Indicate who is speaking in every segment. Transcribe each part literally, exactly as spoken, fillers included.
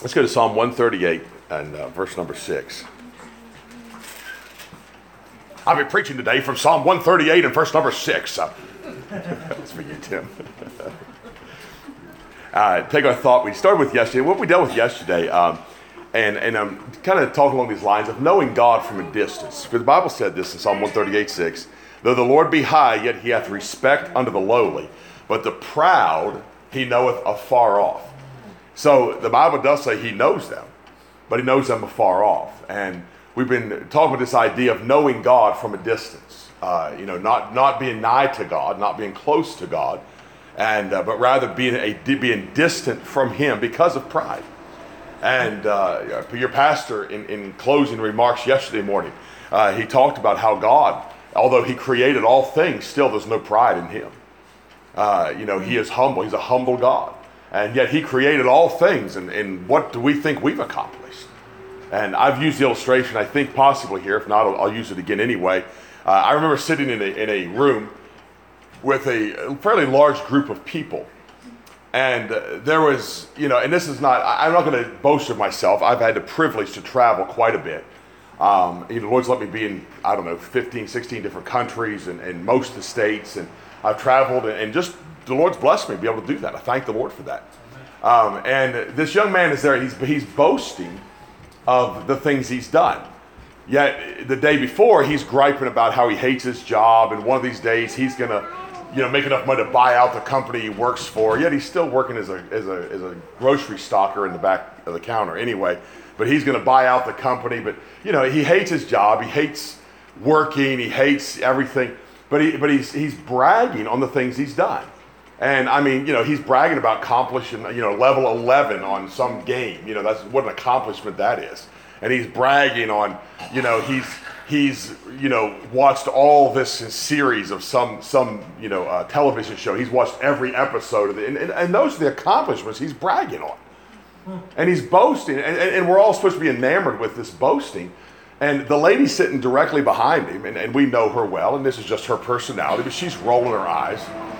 Speaker 1: Let's go to Psalm one thirty-eight and uh, verse number six. I'll be preaching today from Psalm one thirty-eight and verse number six. Uh, that's for you, Tim. uh, take our thought. We started with yesterday. What we dealt with yesterday, um, and and I'm um, kind of talking along these lines of knowing God from a distance. Because the Bible said this in Psalm one thirty-eight six. Though the Lord be high, yet he hath respect unto the lowly. But the proud he knoweth afar off. So the Bible does say he knows them, but he knows them afar off. And we've been talking about this idea of knowing God from a distance. Uh, you know, not not being nigh to God, not being close to God, and uh, but rather being a being distant from Him because of pride. And uh, your pastor, in, in closing remarks yesterday morning, uh, he talked about how God, although He created all things, still there's no pride in Him. Uh, you know, He is humble. He's a humble God. And yet He created all things. And, and what do we think we've accomplished? And I've used the illustration, I think possibly here. If not, I'll, I'll use it again anyway. Uh, I remember sitting in a, in a room with a fairly large group of people. And uh, there was, you know, and this is not, I, I'm not going to boast of myself. I've had the privilege to travel quite a bit. Um, you know, the Lord's let me be in, I don't know, fifteen, sixteen different countries and, and most of the states. And I've traveled and, and just, the Lord's blessed me to be able to do that. I thank the Lord for that. Um, and this young man is there. He's, he's boasting of the things he's done. Yet the day before, he's griping about how he hates his job. And one of these days, he's going to, you know, make enough money to buy out the company he works for. Yet he's still working as a, as a, as a grocery stocker in the back of the counter anyway. But he's going to buy out the company. But, you know, he hates his job. He hates working. He hates everything. But he, but he's, he's bragging on the things he's done. And I mean, you know, he's bragging about accomplishing, you know, level eleven on some game. You know, that's what an accomplishment that is. And he's bragging on, you know, he's, he's, you know, watched all this series of some, some, you know, uh, television show. He's watched every episode of it. And, and, and those are the accomplishments he's bragging on. And he's boasting. And, and we're all supposed to be enamored with this boasting. And the lady sitting directly behind him, and, and we know her well, and this is just her personality, but she's rolling her eyes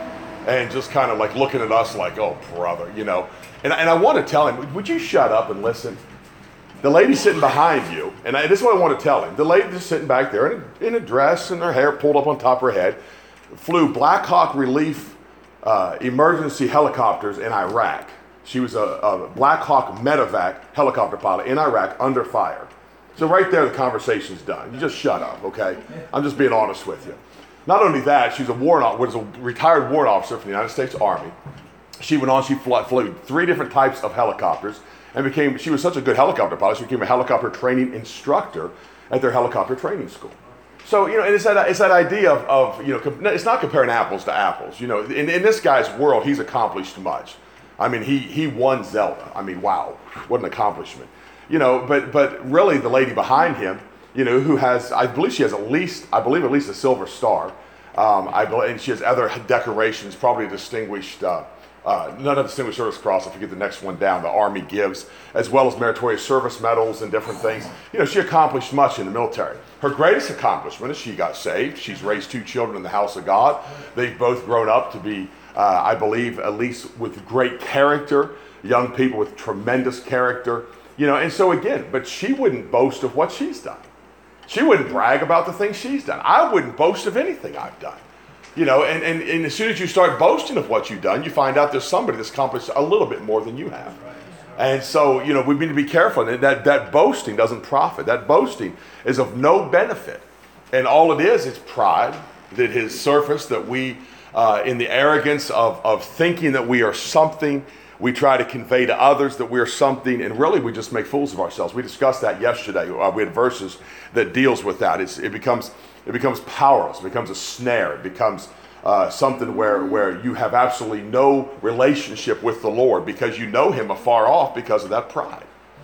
Speaker 1: and just kind of like looking at us like, oh, brother, you know. And, and I want to tell him, would you shut up and listen? The lady sitting behind you, and I, this is what I want to tell him. The lady just sitting back there in a, in a dress and her hair pulled up on top of her head, flew Black Hawk Relief uh, emergency helicopters in Iraq. She was a, a Black Hawk medevac helicopter pilot in Iraq under fire. So right there, the conversation's done. You just shut up, okay? I'm just being honest with you. Not only that, she's a warrant was a retired warrant officer from the United States Army. She went on, she flew, flew three different types of helicopters and became, she was such a good helicopter pilot, she became a helicopter training instructor at their helicopter training school. So, you know, and it's that, it's that idea of, of, you know, it's not comparing apples to apples. You know, in, in this guy's world, he's accomplished much. I mean, he he won Zelda. I mean, wow, what an accomplishment. You know, but but really the lady behind him, you know, who has, I believe she has at least, I believe at least a silver star. Um, I believe, and she has other decorations, probably a distinguished, uh, uh, not a distinguished service cross, I forget the next one down, the Army gives, as well as meritorious service medals and different things. You know, she accomplished much in the military. Her greatest accomplishment is she got saved. She's raised two children in the house of God. They've both grown up to be, uh, I believe, at least with great character, young people with tremendous character. You know, and so again, but she wouldn't boast of what she's done. She wouldn't brag about the things she's done. I wouldn't boast of anything I've done. You know, and, and, and as soon as you start boasting of what you've done, you find out there's somebody that's accomplished a little bit more than you have. And so, you know, we need to be careful. That, that boasting doesn't profit. That boasting is of no benefit. And all it is is pride that has surfaced, that we, uh, in the arrogance of, of thinking that we are something, we try to convey to others that we're something, and really we just make fools of ourselves. We discussed that yesterday. Uh, we had verses that deals with that. It's, it becomes it becomes powerless. It becomes a snare. It becomes uh, something where, where you have absolutely no relationship with the Lord because you know Him afar off because of that pride.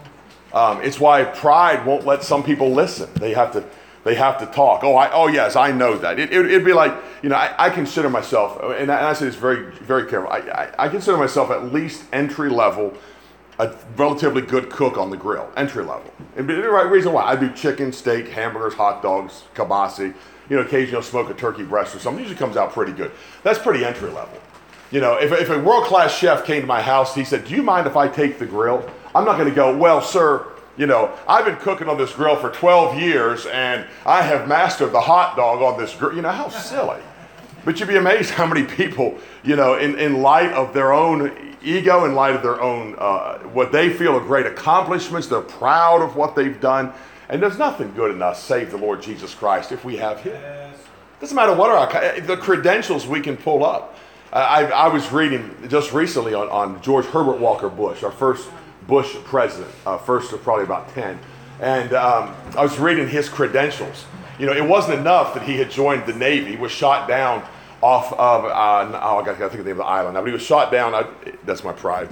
Speaker 1: Um, it's why pride won't let some people listen. They have to They have to talk. Oh, I, oh yes, I know that. It, it, it'd be like, you know, I, I consider myself, and I, and I say this very, very careful. I, I, I consider myself at least entry level, a relatively good cook on the grill, entry level. And the right reason why I do chicken, steak, hamburgers, hot dogs, kielbasa. You know, occasionally I'll smoke a turkey breast or something. It usually comes out pretty good. That's pretty entry level. You know, if, if a world-class chef came to my house, he said, do you mind if I take the grill? I'm not going to go, well, sir, you know, I've been cooking on this grill for twelve years and I have mastered the hot dog on this grill. You know, how silly. But you'd be amazed how many people, you know, in, in light of their own ego, in light of their own, uh, what they feel are great accomplishments, they're proud of what they've done. And there's nothing good in us save the Lord Jesus Christ if we have him. Doesn't matter what our, the credentials we can pull up. I, I was reading just recently on, on George Herbert Walker Bush, our first Bush president, uh, first of probably about ten. And um, I was reading his credentials. You know, it wasn't enough that he had joined the Navy, was shot down off of, uh, oh, I got to think of the name of the island now, but he was shot down, I, that's my pride.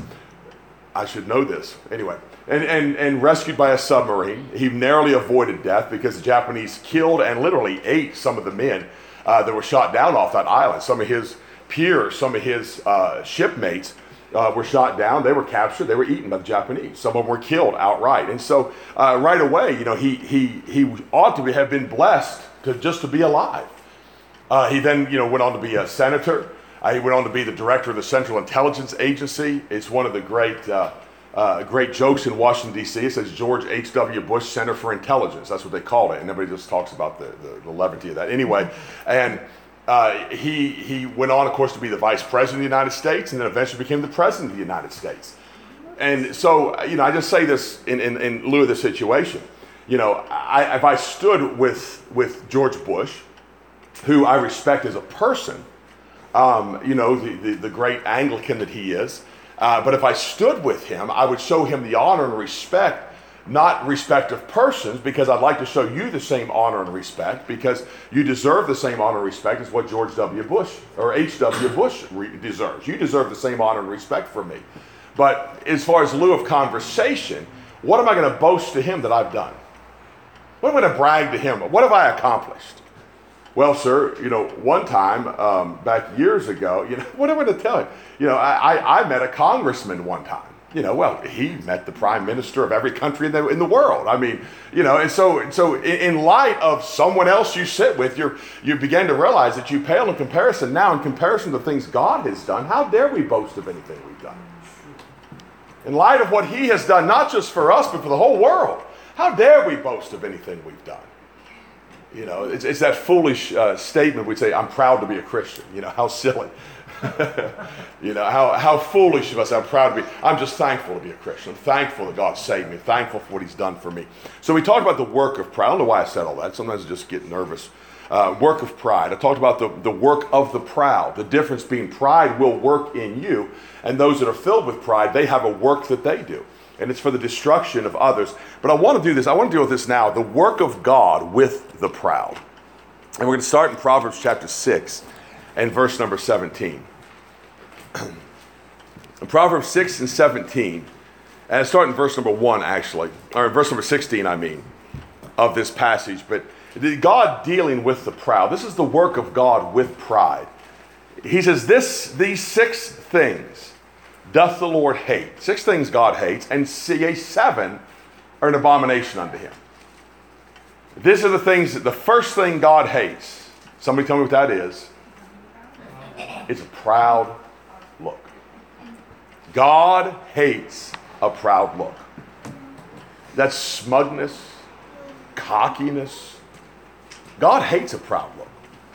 Speaker 1: I should know this. Anyway, and, and, and rescued by a submarine. He narrowly avoided death because the Japanese killed and literally ate some of the men uh, that were shot down off that island. Some of his peers, some of his uh, shipmates uh, were shot down. They were captured. They were eaten by the Japanese. Some of them were killed outright. And so uh, right away, you know, he he he ought to be, have been blessed to just to be alive. Uh, he then, you know, went on to be a senator. Uh, he went on to be the director of the Central Intelligence Agency. It's one of the great uh, uh, great jokes in Washington, D C It says George H W. Bush Center for Intelligence. That's what they called it. And everybody just talks about the, the, the levity of that. Anyway, and uh, he, he went on, of course, to be the vice president of the United States and then eventually became the president of the United States. And so, you know, I just say this in, in, in lieu of the situation. You know, I, if I stood with, with George Bush, who I respect as a person, um, you know, the, the, the great Anglican that he is, uh, but if I stood with him, I would show him the honor and respect, not respect of persons, because I'd like to show you the same honor and respect, because you deserve the same honor and respect as what George W. Bush or H W. Bush re- deserves. You deserve the same honor and respect from me. But as far as lieu of conversation, what am I going to boast to him that I've done? What am I going to brag to him? What have I accomplished? Well, sir, you know, one time um, back years ago, you know, what am I going to tell him? You know, I, I, I met a congressman one time. You know, well, he met the prime minister of every country in the in the world. I mean, you know, and so so in, in light of someone else you sit with, you you begin to realize that you pale in comparison. Now, in comparison to the things God has done, how dare we boast of anything we've done? In light of what he has done, not just for us, but for the whole world, how dare we boast of anything we've done? You know, it's, it's that foolish uh, statement we'd say, I'm proud to be a Christian. You know, how silly. You know, how, how foolish of us. I'm proud to be. I'm just thankful to be a Christian. I'm thankful that God saved me. Thankful for what he's done for me. So we talked about the work of pride. I don't know why I said all that. Sometimes I just get nervous. Uh, work of pride. I talked about the, the work of the proud. The difference being pride will work in you, and those that are filled with pride, they have a work that they do. And it's for the destruction of others. But I want to do this. I want to deal with this now. The work of God with the proud. And we're going to start in Proverbs chapter six and verse number seventeen. In Proverbs six and seventeen, and I start in verse number one actually, or in verse number sixteen, I mean, of this passage. But God dealing with the proud. This is the work of God with pride. He says, "This, these six things doth the Lord hate." Six things God hates, and see, seven are an abomination unto him. These are the things that the first thing God hates. Somebody tell me what that is. It's a proud look. God hates a proud look. That's smugness, cockiness. God hates a proud look.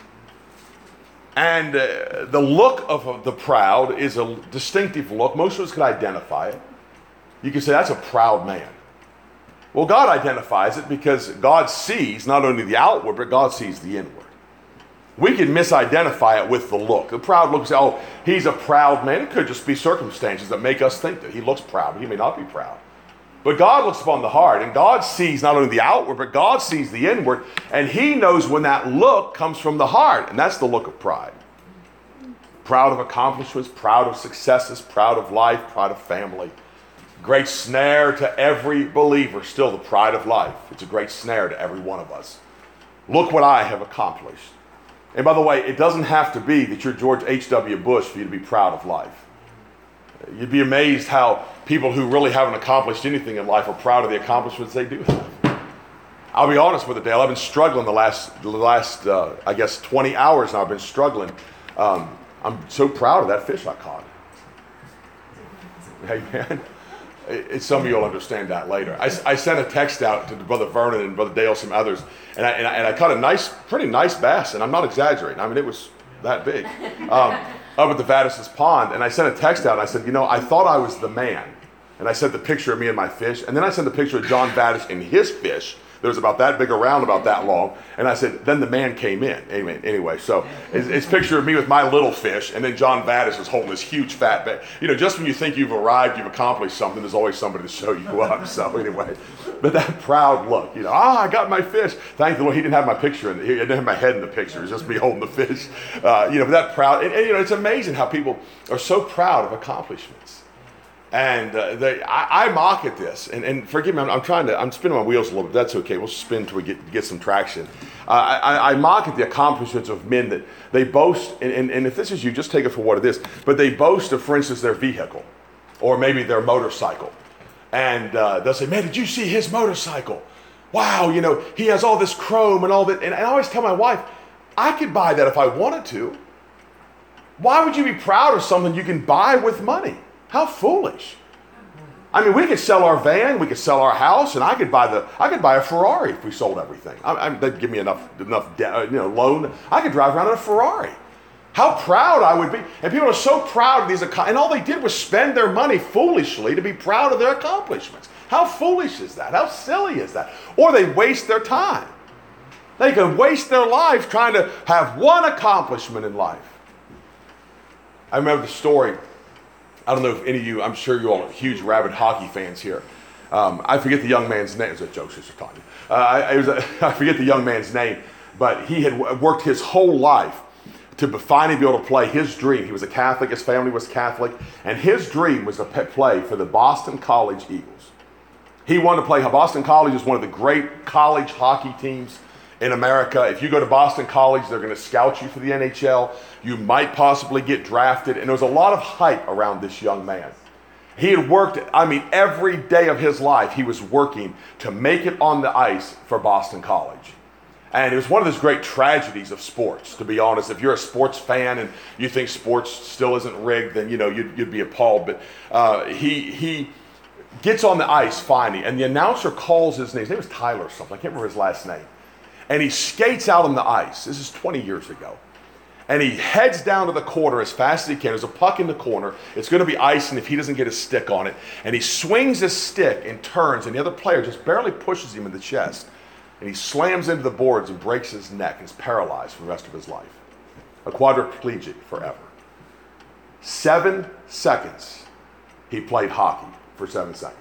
Speaker 1: And uh, the look of the proud is a distinctive look. Most of us could identify it. You can say, that's a proud man. Well, God identifies it because God sees not only the outward, but God sees the inward. We can misidentify it with the look. The proud look, say, oh, he's a proud man. It could just be circumstances that make us think that he looks proud. He may not be proud. But God looks upon the heart, and God sees not only the outward, but God sees the inward, and he knows when that look comes from the heart, and that's the look of pride. Proud of accomplishments, proud of successes, proud of life, proud of family. Great snare to every believer, still the pride of life. It's a great snare to every one of us. Look what I have accomplished. And by the way, it doesn't have to be that you're George H W. Bush for you to be proud of life. You'd be amazed how people who really haven't accomplished anything in life are proud of the accomplishments they do have. I'll be honest with you, Dale. I've been struggling the last, the last uh, I guess, twenty hours now. I've been struggling. Um, I'm so proud of that fish I caught. Amen. It, some of you will understand that later. I, I sent a text out to Brother Vernon and Brother Dale, some others, and I, and I, and I caught a nice, pretty nice bass, and I'm not exaggerating. I mean, it was that big, um, up at the Vadis's Pond, and I sent a text out, and I said, you know, I thought I was the man, and I sent the picture of me and my fish, and then I sent the picture of John Vadis and his fish. There was about that big around, about that long. And I said, then the man came in. Anyway, anyway so it's, it's a picture of me with my little fish, and then John Vadis is holding this huge fat bag. You know, just when you think you've arrived, you've accomplished something, there's always somebody to show you up. So anyway, but that proud look, you know, ah, I got my fish. Thank the Lord, he didn't have my picture, in the, he didn't have my head in the picture. It was just me holding the fish. Uh, you know, but that proud, and, and you know, it's amazing how people are so proud of accomplishments. And uh, they, I, I mock at this, and, and forgive me, I'm, I'm trying to, I'm spinning my wheels a little bit. That's okay. We'll spin until we get get some traction. Uh, I, I mock at the accomplishments of men that they boast, and, and, and if this is you, just take it for what it is. But they boast of, for instance, their vehicle, or maybe their motorcycle, and uh, they'll say, "Man, did you see his motorcycle? Wow, you know, he has all this chrome and all that." And I always tell my wife, I could buy that if I wanted to. Why would you be proud of something you can buy with money? How foolish. I mean, we could sell our van, we could sell our house, and I could buy the I could buy a Ferrari if we sold everything. I, I, they'd give me enough enough de- you know loan. I could drive around in a Ferrari. How proud I would be. And people are so proud of these, and all they did was spend their money foolishly to be proud of their accomplishments. How foolish is that? How silly is that? Or they waste their time. They can waste their life trying to have one accomplishment in life. I remember the story. I don't know if any of you, I'm sure you all are huge rabid hockey fans here. Um, I forget the young man's name. It was a joke, Sister Tanya. Uh, I, I, was a, I forget the young man's name, but he had worked his whole life to finally be able to play his dream. He was a Catholic, his family was Catholic, and his dream was to play for the Boston College Eagles. He wanted to play, Boston College is one of the great college hockey teams in America. If you go to Boston College, they're going to scout you for the N H L. You might possibly get drafted. And there was a lot of hype around this young man. He had worked, I mean, every day of his life, he was working to make it on the ice for Boston College. And it was one of those great tragedies of sports, to be honest. If you're a sports fan and you think sports still isn't rigged, then, you know, you'd, you'd be appalled. But uh, he he gets on the ice finally, and the announcer calls his name. His name was Tyler or something. I can't remember his last name. And he skates out on the ice. This is twenty years ago. And he heads down to the corner as fast as he can. There's a puck in the corner. It's going to be icing if he doesn't get his stick on it. And he swings his stick and turns, and the other player just barely pushes him in the chest. And he slams into the boards and breaks his neck and is paralyzed for the rest of his life. A quadriplegic forever. Seven seconds he played hockey for seven seconds.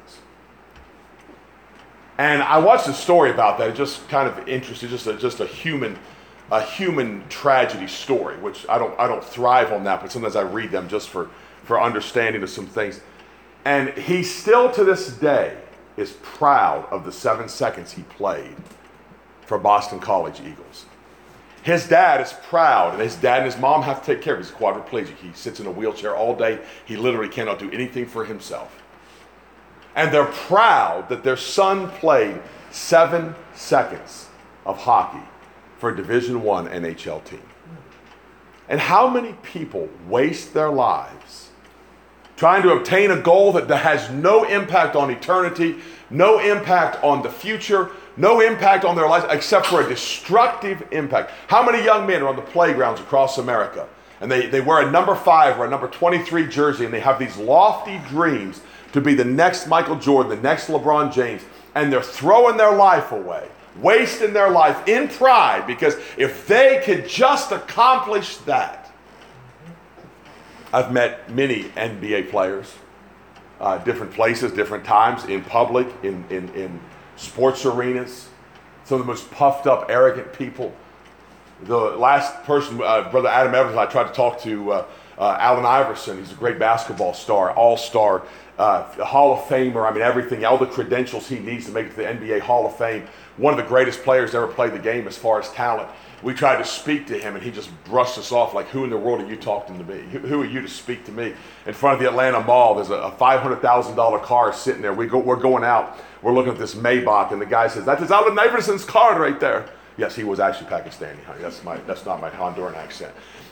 Speaker 1: And I watched a story about that. It just kind of interested, just a, just a human, a human tragedy story, which I don't, I don't thrive on that, but sometimes I read them just for, for understanding of some things. And he still to this day is proud of the seven seconds he played for Boston College Eagles. His dad is proud, and his dad and his mom have to take care of him. He's quadriplegic. He sits in a wheelchair all day. He literally cannot do anything for himself. And they're proud that their son played seven seconds of hockey for a Division One N H L team. And how many people waste their lives trying to obtain a goal that has no impact on eternity, no impact on the future, no impact on their lives, except for a destructive impact? How many young men are on the playgrounds across America, and they, they wear a number five or a number twenty-three jersey, and they have these lofty dreams to be the next Michael Jordan, the next LeBron James, and they're throwing their life away, wasting their life in pride, because if they could just accomplish that. I've met many N B A players, uh, different places, different times, in public, in, in, in sports arenas, some of the most puffed up, arrogant people. The last person, uh, Brother Adam Evans, I tried to talk to uh, uh, Allen Iverson. He's a great basketball star, all-star, Uh, Hall of Famer. I mean, everything, all the credentials he needs to make it to the N B A Hall of Fame. One of the greatest players to ever play the game as far as talent. We tried to speak to him, and he just brushed us off like, who in the world are you talking to me? Who, who are you to speak to me? In front of the Atlanta Mall, there's a, a five hundred thousand dollars car sitting there. We go, we're going out. We're looking at this Maybach, and the guy says, that is Allen Iverson's car right there. Yes, he was actually Pakistani, honey. That's, my, that's not my Honduran accent.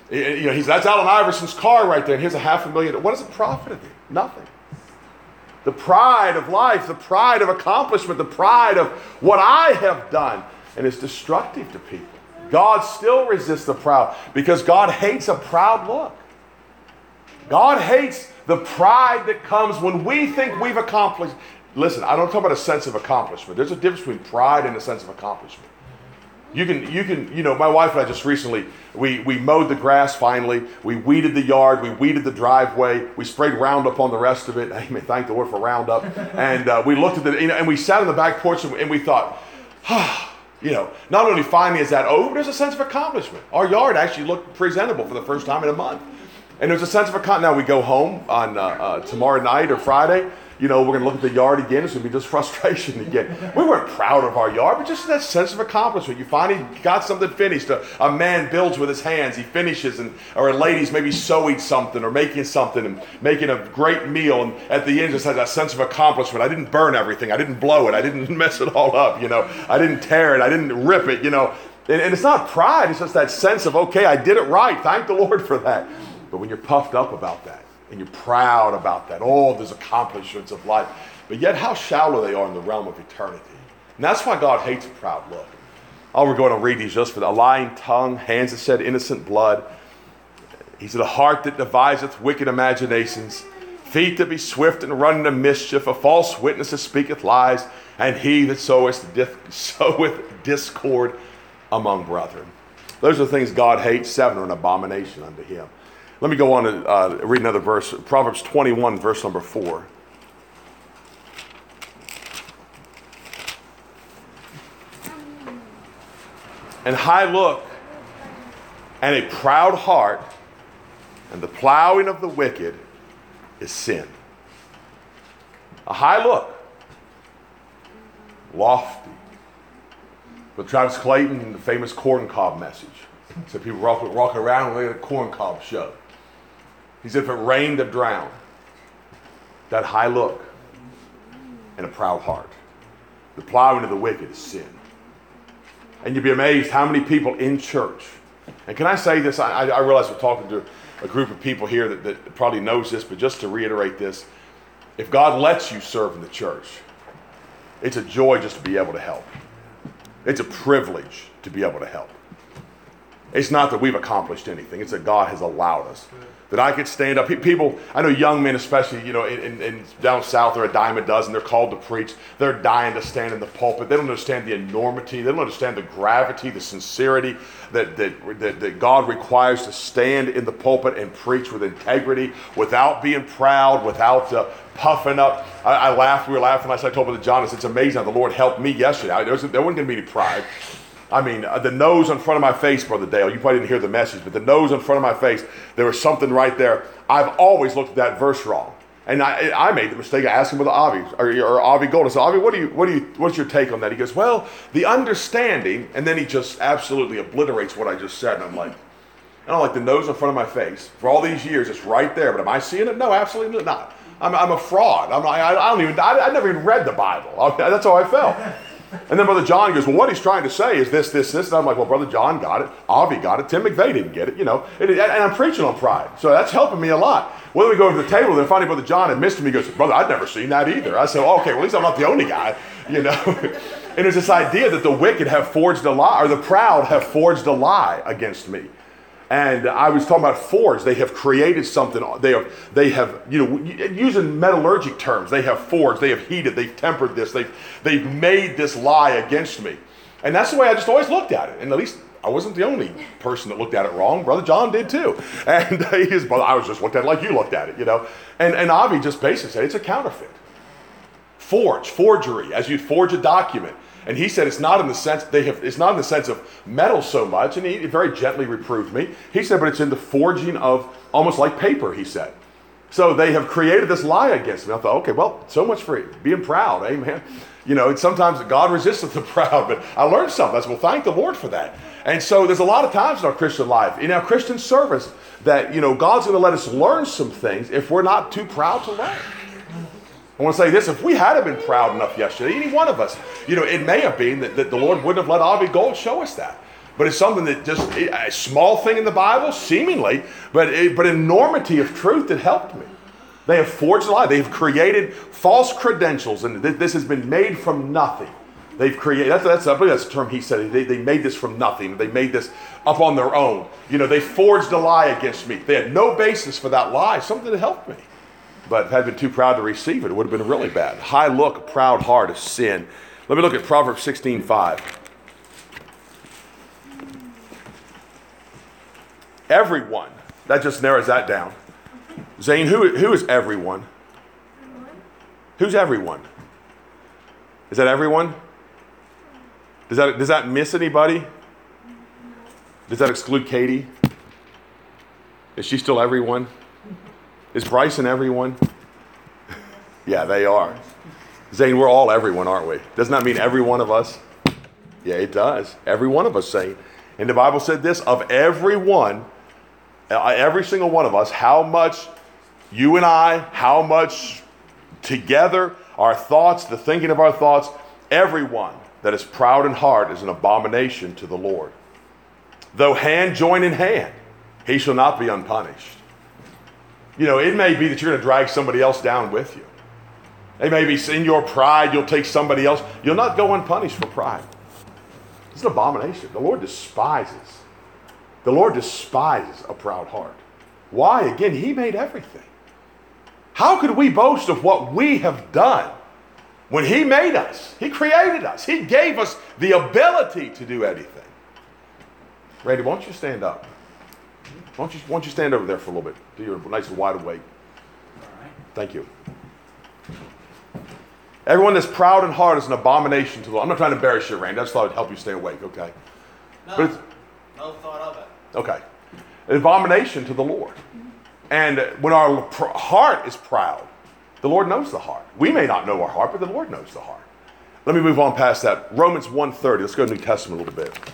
Speaker 1: You know, he's, that's Allen Iverson's car right there, and here's a half a million. What does it profit of you? Nothing. The pride of life, the pride of accomplishment, the pride of what I have done, and it's destructive to people. God still resists the proud because God hates a proud look. God hates the pride that comes when we think we've accomplished. Listen, I don't talk about a sense of accomplishment. There's a difference between pride and a sense of accomplishment. You can, you can, you know, my wife and I just recently, we, we mowed the grass finally. We weeded the yard. We weeded the driveway. We sprayed Roundup on the rest of it. Amen. Thank the Lord for Roundup. And uh, we looked at the, you know, and we sat on the back porch and, and we thought, ah, you know, not only finally is that over, there's a sense of accomplishment. Our yard actually looked presentable for the first time in a month. And there's a sense of accomplishment. Now we go home on uh, uh, tomorrow night or Friday. You know, we're going to look at the yard again. It's going to be just frustration again. We weren't proud of our yard, but just that sense of accomplishment. You finally got something finished. A, a man builds with his hands. He finishes, and or a lady's maybe sewing something or making something and making a great meal. And at the end, just has that sense of accomplishment. I didn't burn everything. I didn't blow it. I didn't mess it all up. You know, I didn't tear it. I didn't rip it. You know, and, and it's not pride. It's just that sense of, okay, I did it right. Thank the Lord for that. But when you're puffed up about that, and you're proud about that, all those accomplishments of life, but yet how shallow they are in the realm of eternity. And that's why God hates a proud look. Oh, we're going to read these just for the lying tongue, hands that shed innocent blood. He said, a heart that deviseth wicked imaginations, feet that be swift and run into mischief, a false witness that speaketh lies, and he that soweth, soweth discord among brethren. Those are the things God hates. Seven are an abomination unto him. Let me go on and uh, read another verse. Proverbs twenty-one, verse number four. And high look, and a proud heart, and the plowing of the wicked is sin. A high look, lofty. But Travis Clayton, the famous corn cob message. So people walking walk around and look at a corn cob show. He said, if it rained, to drown. That high look and a proud heart. The plowing of the wicked is sin. And you'd be amazed how many people in church. And can I say this? I, I realize we're talking to a group of people here that, that probably knows this, but just to reiterate this, if God lets you serve in the church, it's a joy just to be able to help. It's a privilege to be able to help. It's not that we've accomplished anything. It's that God has allowed us. That I could stand up. People, I know young men especially, you know, in, in, in down south, they're a dime a dozen. They're called to preach. They're dying to stand in the pulpit. They don't understand the enormity. They don't understand the gravity, the sincerity that, that, that, that God requires to stand in the pulpit and preach with integrity, without being proud, without uh, puffing up. I, I laughed. We were laughing last night. I told Brother John, it's amazing how the Lord helped me yesterday. There, was, there wasn't going to be any pride. I mean, uh, the nose in front of my face, Brother Dale, you probably didn't hear the message, but the nose in front of my face, there was something right there. I've always looked at that verse wrong. And I, I made the mistake of asking Brother Avi, or, or Avi Gold. I said, Avi, what do you, what do you, what's your take on that? He goes, well, the understanding, and then he just absolutely obliterates what I just said. And I'm like, and I'm like, the nose in front of my face, for all these years, it's right there, but am I seeing it? No, absolutely not. I'm, I'm a fraud. I'm, I, I don't even, I, I never even read the Bible. That's how I felt. And then Brother John goes, well, what he's trying to say is this, this, this. And I'm like, well, Brother John got it. Avi got it. Tim McVeigh didn't get it, you know. And, and I'm preaching on pride. So that's helping me a lot. When we go to the table, then finally Brother John had missed him. He goes, brother, I'd never seen that either. I said, well, okay, well, at least I'm not the only guy, you know. And there's this idea that the wicked have forged a lie, or the proud have forged a lie against me. And I was talking about forged. They have created something. They have, they have, you know, using metallurgic terms, they have forged, they have heated, they've tempered this, they've, they've made this lie against me. And that's the way I just always looked at it. And at least I wasn't the only person that looked at it wrong. Brother John did too. And his brother, I was just looked at it like you looked at it, you know. And, and Avi just basically said, it's a counterfeit. Forge, forgery, as you'd forge a document. And he said it's not in the sense they have. It's not in the sense of metal so much. And he very gently reproved me. He said, but it's in the forging of almost like paper. He said, so they have created this lie against me. I thought, okay, well, so much for being proud, amen. You know, sometimes God resisteth the proud, but I learned something. I said, well, thank the Lord for that. And so there's a lot of times in our Christian life, in our Christian service, that you know God's going to let us learn some things if we're not too proud to learn. I want to say this, if we had been proud enough yesterday, any one of us, you know, it may have been that, that the Lord wouldn't have let Avi Gold show us that. But it's something that just, a small thing in the Bible, seemingly, but, it, but enormity of truth that helped me. They have forged a lie. They've created false credentials, and th- this has been made from nothing. They've created, that's, that's, I believe that's the term he said, they, they made this from nothing. They made this up on their own. You know, they forged a lie against me. They had no basis for that lie, something that helped me. But if I had been too proud to receive it, it would have been really bad. High look, a proud heart is sin. Let me look at Proverbs sixteen five. Everyone, that just narrows that down. Zane, who, who is everyone? Who's everyone? Is that everyone? Does that, does that miss anybody? Does that exclude Katie? Is she still everyone? Is Bryson everyone? Yeah, they are. Zane, we're all everyone, aren't we? Doesn't that mean every one of us? Yeah, it does. Every one of us, Zane. And the Bible said this, of every one, every single one of us, how much you and I, how much together, our thoughts, the thinking of our thoughts, everyone that is proud in heart is an abomination to the Lord. Though hand join in hand, he shall not be unpunished. You know, it may be that you're going to drag somebody else down with you. It may be in your pride, you'll take somebody else. You'll not go unpunished for pride. It's an abomination. The Lord despises. The Lord despises a proud heart. Why? Again, he made everything. How could we boast of what we have done when he made us? He created us. He gave us the ability to do anything. Randy, why don't you stand up? Why don't you, why don't you stand over there for a little bit? Do your nice and wide awake. All right. Thank you. Everyone that's proud in heart is an abomination to the Lord. I'm not trying to embarrass you, Randy. I just thought it'd help you stay awake, okay?
Speaker 2: No,
Speaker 1: but it's,
Speaker 2: no thought of it.
Speaker 1: Okay. An abomination to the Lord. And when our pr- heart is proud, the Lord knows the heart. We may not know our heart, but the Lord knows the heart. Let me move on past that. Romans one thirty. Let's go to the New Testament a little bit.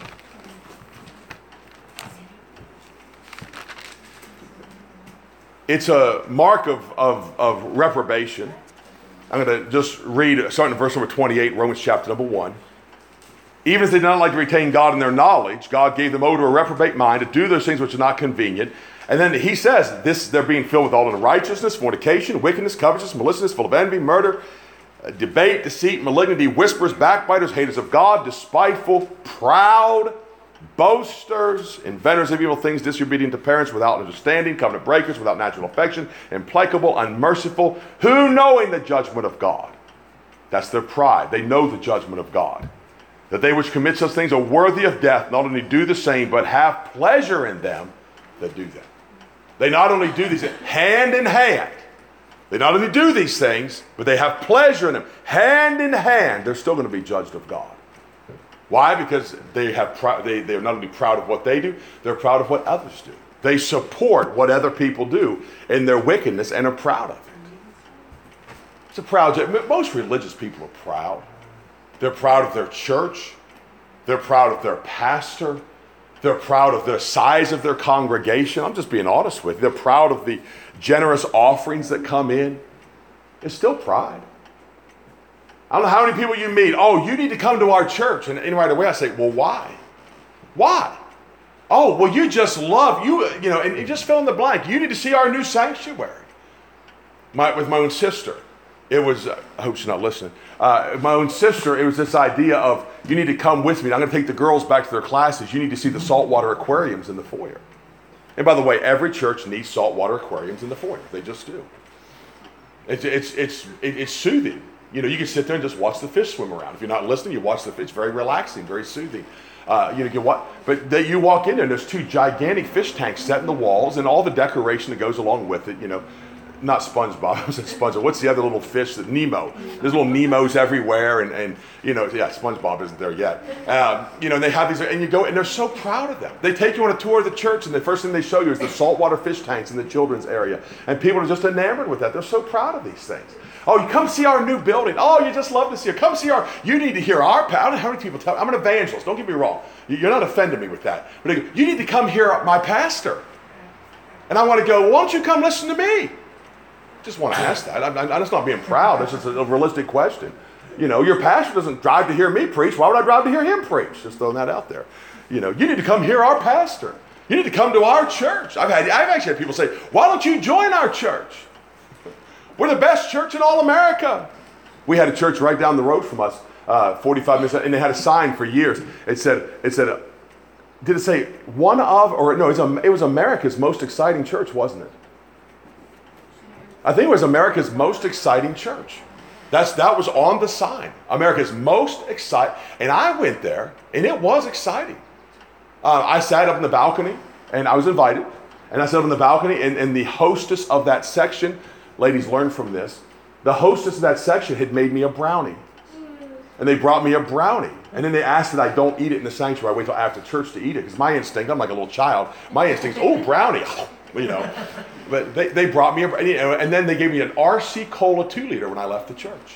Speaker 1: It's a mark of, of, of reprobation. I'm going to just read, starting in verse number twenty-eight, Romans chapter number one. Even as they did not like to retain God in their knowledge, God gave them over to a reprobate mind to do those things which are not convenient. And then he says, this they're being filled with all unrighteousness, fornication, wickedness, covetousness, maliciousness, full of envy, murder, uh, debate, deceit, malignity, whispers, backbiters, haters of God, despiteful, proud, boasters, inventors of evil things, disobedient to parents, without understanding, covenant breakers, without natural affection, implacable, unmerciful, who knowing the judgment of God. That's their pride. They know the judgment of God. That they which commit such things are worthy of death, not only do the same, but have pleasure in them that do them. They not only do these hand in hand. They not only do these things, but they have pleasure in them. Hand in hand, they're still going to be judged of God. Why? Because they have pr- they, they're not only proud of what they do, they're proud of what others do. They support what other people do in their wickedness and are proud of it. It's a proud, most religious people are proud. They're proud of their church. They're proud of their pastor. They're proud of the size of their congregation. I'm just being honest with you. They're proud of the generous offerings that come in. It's still pride. I don't know how many people you meet. Oh, you need to come to our church. And, and right away I say, well, why? Why? Oh, well, you just love, you you know, and you just fill in the blank. You need to see our new sanctuary. My, with my own sister. It was, uh, I hope she's not listening. Uh, my own sister, it was this idea of, you need to come with me. I'm going to take the girls back to their classes. You need to see the saltwater aquariums in the foyer. And by the way, every church needs saltwater aquariums in the foyer. They just do. It's, it's, it's, it's soothing. You know, you can sit there and just watch the fish swim around. If you're not listening, you watch the fish. It's very relaxing, very soothing. Uh, you know, you what? But they, you walk in there and there's two gigantic fish tanks set in the walls and all the decoration that goes along with it, you know. Not SpongeBob, I was at SpongeBob. What's the other little fish? That Nemo. There's little Nemos everywhere, and, and you know, yeah, SpongeBob isn't there yet. Um, you know, and they have these, and you go, and they're so proud of them. They take you on a tour of the church, and the first thing they show you is the saltwater fish tanks in the children's area, and people are just enamored with that. They're so proud of these things. Oh, you come see our new building. Oh, you just love to see it. Come see our. You need to hear our. I don't know how many people tell me. I'm an evangelist. Don't get me wrong. You're not offending me with that. But they go, you need to come hear my pastor. And I want to go. Well, why don't you come listen to me? Just want to ask that. I'm, I'm just not being proud. It's just a, a realistic question. You know, your pastor doesn't drive to hear me preach. Why would I drive to hear him preach? Just throwing that out there. You know, you need to come hear our pastor. You need to come to our church. I've had, I've actually had people say, why don't you join our church? We're the best church in all America. We had a church right down the road from us, uh, forty-five minutes, and they had a sign for years. It said, it said, uh, did it say one of, or no, it was, a, it was America's most exciting church, wasn't it? I think it was America's most exciting church. That's, that was on the sign. America's most exciting. And I went there, and it was exciting. Uh, I sat up in the balcony, and I was invited. And I sat up in the balcony, and, and the hostess of that section, ladies, learn from this. The hostess of that section had made me a brownie. And they brought me a brownie. And then they asked that I don't eat it in the sanctuary. I wait till after church to eat it. Because my instinct, I'm like a little child. My instinct is, oh, brownie. You know. But they, they brought me a, you know, and then they gave me an R C Cola two liter when I left the church.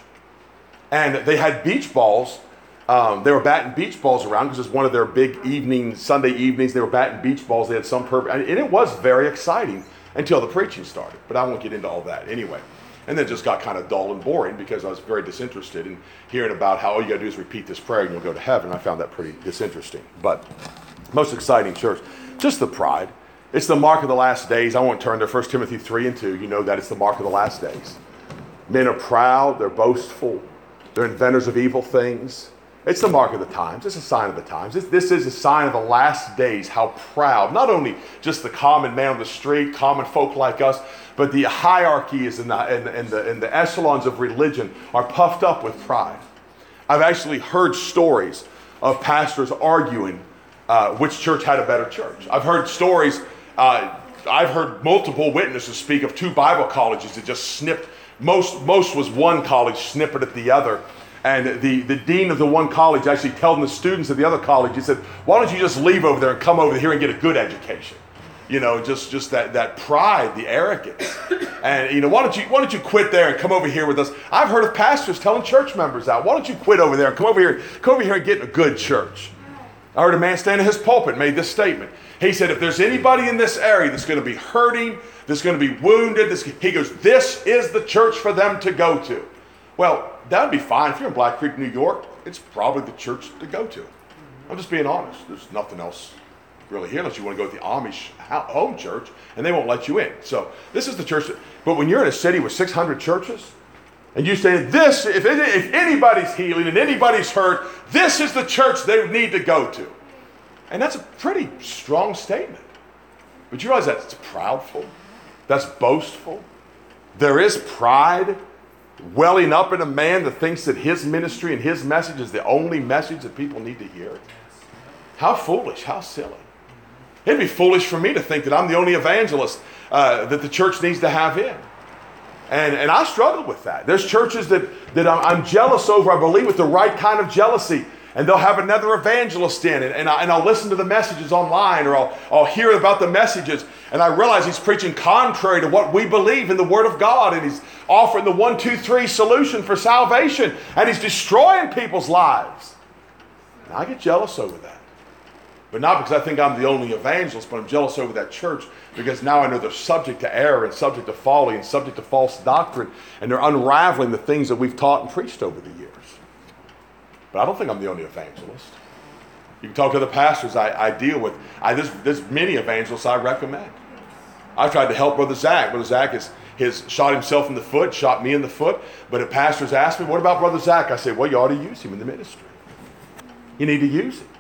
Speaker 1: And they had beach balls. Um, they were batting beach balls around because it's one of their big evening, Sunday evenings. They were batting beach balls. They had some purpose. And it was very exciting until the preaching started. But I won't get into all that anyway. And then it just got kind of dull and boring because I was very disinterested in hearing about how all you got to do is repeat this prayer and you'll go to heaven. I found that pretty disinteresting. But most exciting church, just the pride. It's the mark of the last days. I won't turn to First Timothy three and two. You know that it's the mark of the last days. Men are proud. They're boastful. They're inventors of evil things. It's the mark of the times. It's a sign of the times. This, this is a sign of the last days, how proud, not only just the common man on the street, common folk like us, but the hierarchies and the, and, and, the, and the echelons of religion are puffed up with pride. I've actually heard stories of pastors arguing uh, which church had a better church. I've heard stories, uh, I've heard multiple witnesses speak of two Bible colleges that just snipped, most, most was one college snippet at the other. And the, the dean of the one college actually telling the students of the other college, he said, why don't you just leave over there and come over here and get a good education? You know, just, just that, that pride, the arrogance. And, you know, why don't you why don't you quit there and come over here with us? I've heard of pastors telling church members out, why don't you quit over there and come over here, come over here and get a good church? I heard a man stand in his pulpit and made this statement. He said, if there's anybody in this area that's going to be hurting, that's going to be wounded, this, he goes, this is the church for them to go to. Well, that would be fine. If you're in Black Creek, New York, it's probably the church to go to. I'm just being honest. There's nothing else really here unless you want to go to the Amish home church, and they won't let you in. So this is the church. That, but when you're in a city with six hundred churches, and you say, this, if, it, if anybody's healing and anybody's hurt, this is the church they need to go to. And that's a pretty strong statement. But you realize that's proudful. That's boastful. There is pride welling up in a man that thinks that his ministry and his message is the only message that people need to hear. How foolish, how silly. It'd be foolish for me to think that I'm the only evangelist uh, that the church needs to have in. And, and I struggle with that. There's churches that, that I'm, I'm jealous over, I believe, with the right kind of jealousy. And they'll have another evangelist in, and, and, I, and I'll listen to the messages online, or I'll, I'll hear about the messages, and I realize he's preaching contrary to what we believe in the Word of God, and he's offering the one, two, three solution for salvation, and he's destroying people's lives. And I get jealous over that. But not because I think I'm the only evangelist, but I'm jealous over that church because now I know they're subject to error and subject to folly and subject to false doctrine, and they're unraveling the things that we've taught and preached over the years. But I don't think I'm the only evangelist. You can talk to the pastors I, I deal with. I, there's, there's many evangelists I recommend. I've tried to help Brother Zach. Brother Zach has, has shot himself in the foot, shot me in the foot. But if pastors ask me, what about Brother Zach? I say, well, you ought to use him in the ministry. You need to use him.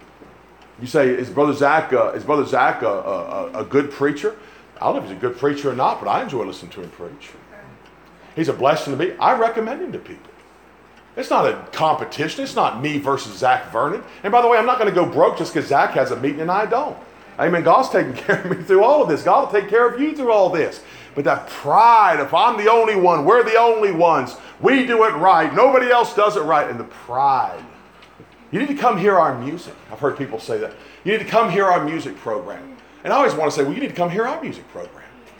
Speaker 1: You say, is Brother Zach, uh, is Brother Zach a, a, a good preacher? I don't know if he's a good preacher or not, but I enjoy listening to him preach. He's a blessing to me. I recommend him to people. It's not a competition. It's not me versus Zach Vernon. And by the way, I'm not going to go broke just because Zach has a meeting and I don't. Amen. God's taking care of me through all of this. God will take care of you through all this. But that pride, if I'm the only one, we're the only ones, we do it right, nobody else does it right, and the pride. You need to come hear our music. I've heard people say that. You need to come hear our music program. And I always want to say, well, you need to come hear our music program.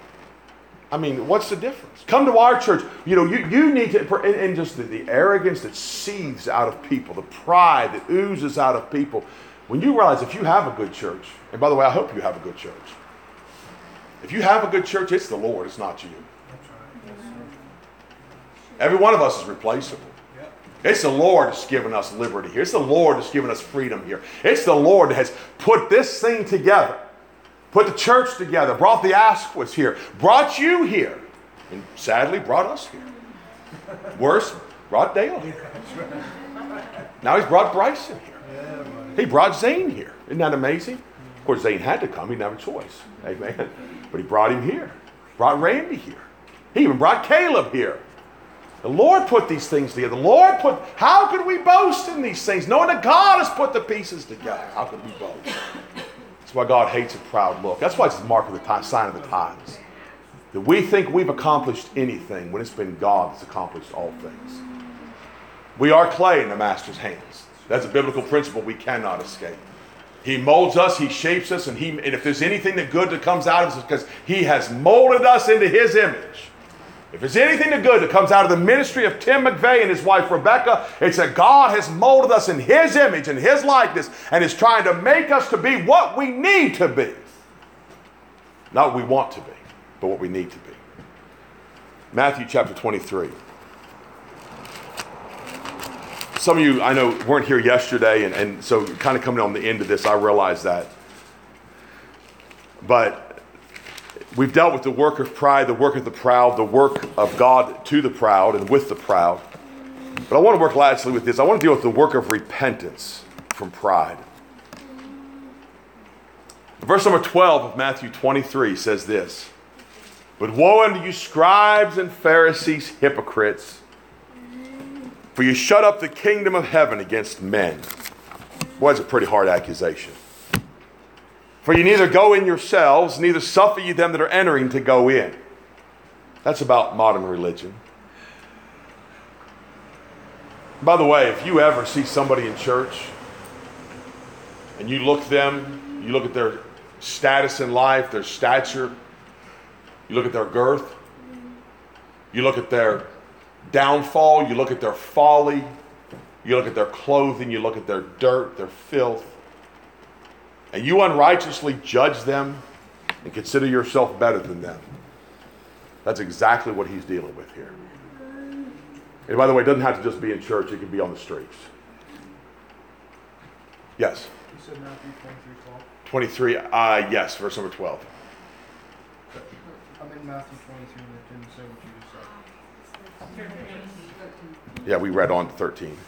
Speaker 1: I mean, what's the difference? Come to our church. You know, you, you need to, and, and just the, the arrogance that seethes out of people, the pride that oozes out of people. When you realize if you have a good church, and by the way, I hope you have a good church. If you have a good church, it's the Lord, it's not you. Every one of us is replaceable. It's the Lord that's given us liberty here. It's the Lord that's given us freedom here. It's the Lord that has put this thing together, put the church together, brought the Asquiths here, brought you here, and sadly brought us here. Worse, brought Dale here. Now he's brought Bryson here. He brought Zane here. Isn't that amazing? Of course, Zane had to come. He didn't have a choice. Amen. But he brought him here. Brought Randy here. He even brought Caleb here. The Lord put these things together. The Lord put, how could we boast in these things? Knowing that God has put the pieces together. How could we boast? That's why God hates a proud look. That's why it's the mark of the time, sign of the times. That we think we've accomplished anything when it's been God that's accomplished all things. We are clay in the Master's hands. That's a biblical principle we cannot escape. He molds us, He shapes us, and, he, and if there's anything that good that comes out of us, it's because He has molded us into His image. If there's anything that good that comes out of the ministry of Tim McVeigh and his wife Rebecca, it's that God has molded us in His image and His likeness and is trying to make us to be what we need to be. Not what we want to be, but what we need to be. Matthew chapter twenty-three. Some of you, I know, weren't here yesterday, and, and so kind of coming on the end of this, I realize that. But we've dealt with the work of pride, the work of the proud, the work of God to the proud and with the proud. But I want to work lastly with this. I want to deal with the work of repentance from pride. Verse number twelve of Matthew twenty-three says this. But woe unto you, scribes and Pharisees, hypocrites, for you shut up the kingdom of heaven against men. Boy, that's a pretty hard accusation. For you neither go in yourselves, neither suffer ye them that are entering to go in. That's about modern religion. By the way, if you ever see somebody in church and you look them, you look at their status in life, their stature, you look at their girth, you look at their downfall, you look at their folly, you look at their clothing, you look at their dirt, their filth, and you unrighteously judge them and consider yourself better than them. That's exactly what he's dealing with here. And by the way, it doesn't have to just be in church, it can be on the streets. Yes?
Speaker 3: You said Matthew twenty-three twelve?
Speaker 1: twenty-three, uh, yes, verse number twelve.
Speaker 3: I'm in Matthew twenty-three and it didn't say what you just said.
Speaker 1: Yeah, we read on to thirteen.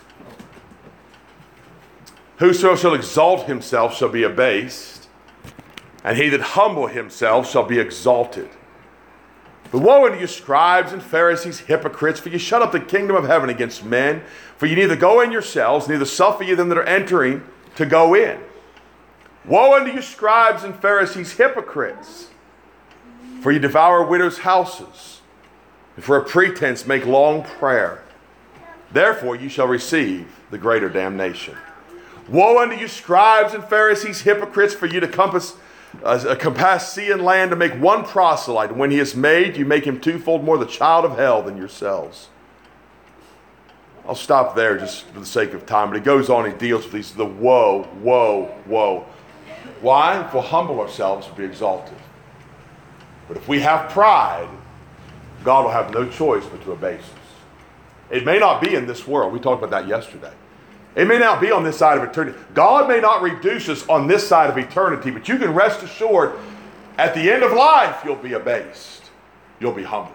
Speaker 1: Whoso shall exalt himself shall be abased, and he that humble himself shall be exalted. But woe unto you, scribes and Pharisees, hypocrites, for you shut up the kingdom of heaven against men. For you neither go in yourselves, neither suffer ye them that are entering to go in. Woe unto you, scribes and Pharisees, hypocrites, for you devour widows' houses, and for a pretense make long prayer. Therefore you shall receive the greater damnation. Woe unto you, scribes and Pharisees, hypocrites, for you to compass, uh, compass sea and land to make one proselyte. And when he is made, you make him twofold more the child of hell than yourselves. I'll stop there just for the sake of time. But he goes on, he deals with these, the woe, woe, woe. Why? If we'll humble ourselves, we'll be exalted. But if we have pride, God will have no choice but to abase us. It may not be in this world. We talked about that yesterday. It may not be on this side of eternity. God may not reduce us on this side of eternity, but you can rest assured at the end of life, you'll be abased. You'll be humbled.